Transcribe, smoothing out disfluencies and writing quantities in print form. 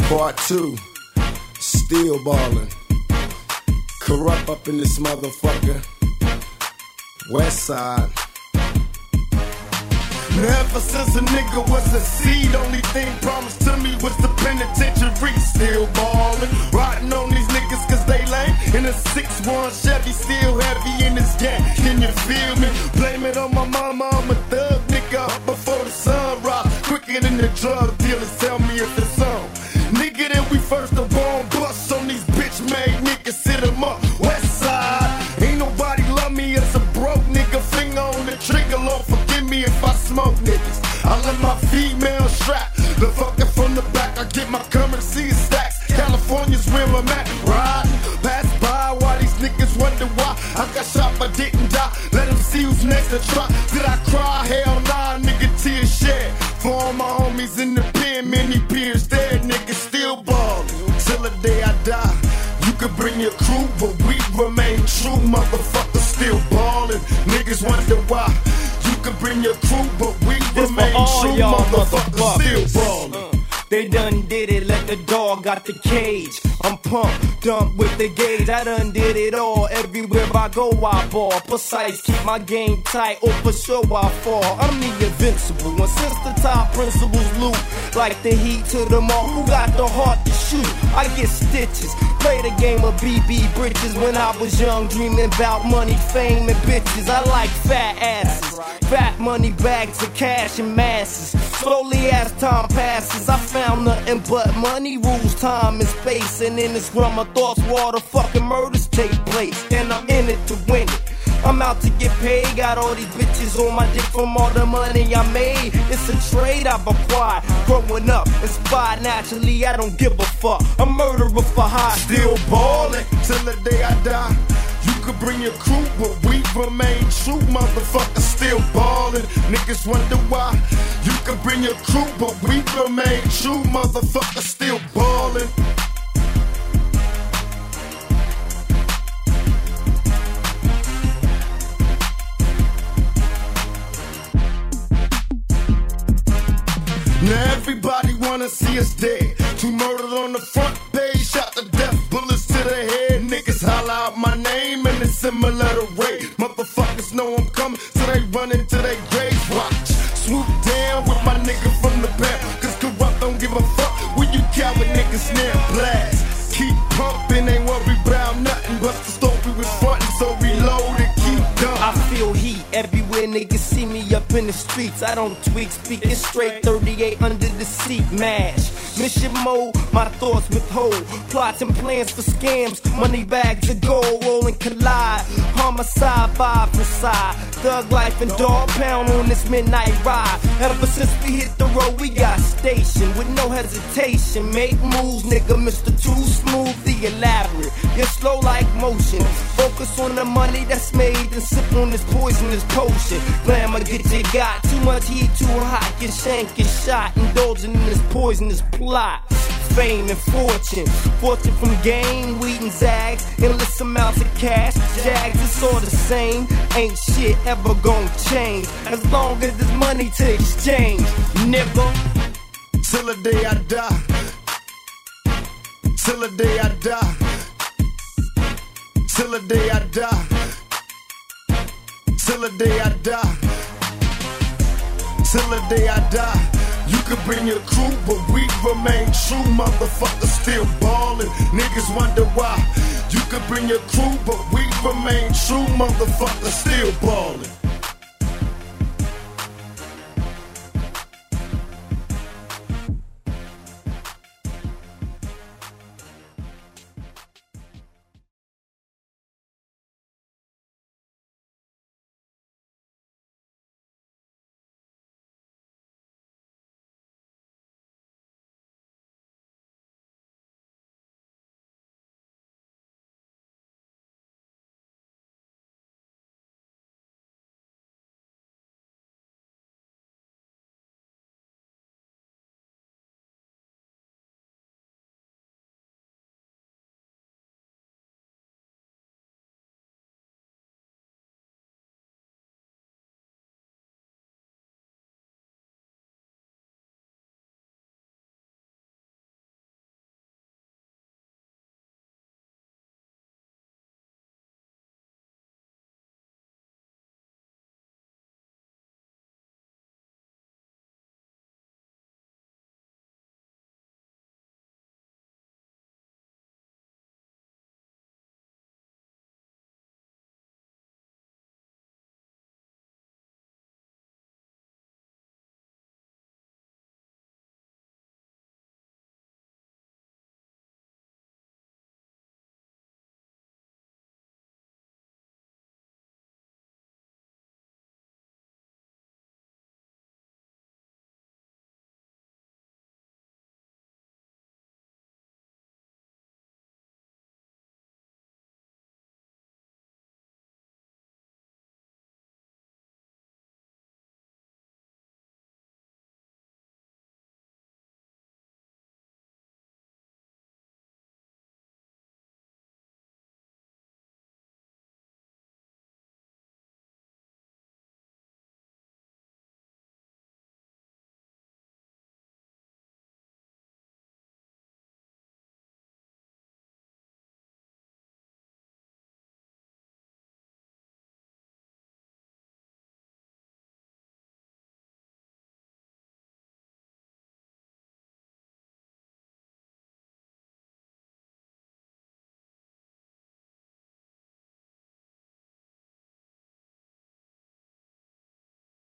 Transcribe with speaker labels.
Speaker 1: Part 2, still ballin'. Corrupt up in this motherfucker. West side. Never since a nigga was a seed, only thing promised to me was the penitentiary. Still ballin', riding on these niggas cause they lame. In a 6-1 Chevy, still heavy in this gang. Can you feel me? Blame it on my mama, I'm a thug nigga up before the sun rise. Quicker than the drug dealers, tell me if it's on. Nigga, then we first the bomb bust on these bitch-made niggas, sit them up. West side, ain't nobody love me as a broke nigga. Finger on the trigger, Lord forgive me if I smoke niggas. I let my female strap, the fucker from the back. I get my currency in stacks. California's where I'm at, riding. Pass by while these niggas wonder why I got shot but didn't die. Let them see who's next to try. Did I cry? Hell nah, nigga, tears shed. For all my homies in the pen, many peers dead. Niggas still ballin' till the day I die. You could bring your crew, but we remain true. Motherfuckers still ballin'. Niggas wonder why. You could bring your crew, but we remain true. Motherfuckers still ballin'.
Speaker 2: They done did it, let the dog out the cage. I'm pumped, dumped with the gauge. I done did it all, everywhere I go I ball. Precise, keep my game tight, or for sure I fall. I'm the invincible, and since the top principles loot, like the heat to the mall, who got the heart to shoot? I get stitches, play the game of BB britches. When I was young, dreaming about money, fame, and bitches. I like fat asses, fat money bags of cash and masses. Slowly as time passes, I found nothing but money rules, time and space. And in this realm of thoughts, water fucking murders take place. And I'm in it to win it. I'm out to get paid, got all these bitches on my dick from all the money I made. It's a trade I've acquired, growing up, inspired naturally, I don't give a fuck. A murderer for hire.
Speaker 1: Still ballin' till the day I die. You could bring your crew, but we remain true. Motherfuckers still ballin'. Niggas wonder why. You could bring your crew, but we remain true. Motherfuckers still ballin'. Now everybody wanna see us dead. 2 murdered on the front page, shot to death, bullets to the head. Niggas holler out my name and it's similar to rape. Motherfuckers know I'm coming, so they run into their graves. Watch, swoop down with my nigga from the back. Cause Corrupt don't give a fuck when you coward niggas near blast. Keep pumping, ain't worry about nothing. But the story was frontin', so reload and keep dumping.
Speaker 2: I feel heat everywhere, niggas see me up in the streets. I don't tweak, speaking straight, 38 under the seat, mash. Mission mode, my thoughts withhold. Plots and plans for scams, money bags of gold, rolling collide. Homicide, vibe for side. Thug life and dog pound on this midnight ride. Ever since we hit the road, we got stationed with no hesitation. Make moves, nigga, Mr. Too Smooth, the elaborate. You're slow like motion. Focus on the money that's made and sip on this poisonous potion. Glamour get you got, too much heat, too hot. Get shanked, get shot, indulging in this poisonous plot. Fame and fortune, fortune from game, weed and zags, endless amounts of cash. Jags, it's all the same. Ain't shit ever gonna change as long as there's money to exchange, nigga.
Speaker 1: Till the day I die. Till the day I die. Till the day I die. Till the day I die. Till the day I die. You could bring your crew, but we remain true. Motherfuckers still ballin'. Niggas wonder why. You could bring your crew, but we remain true. Motherfuckers still ballin'.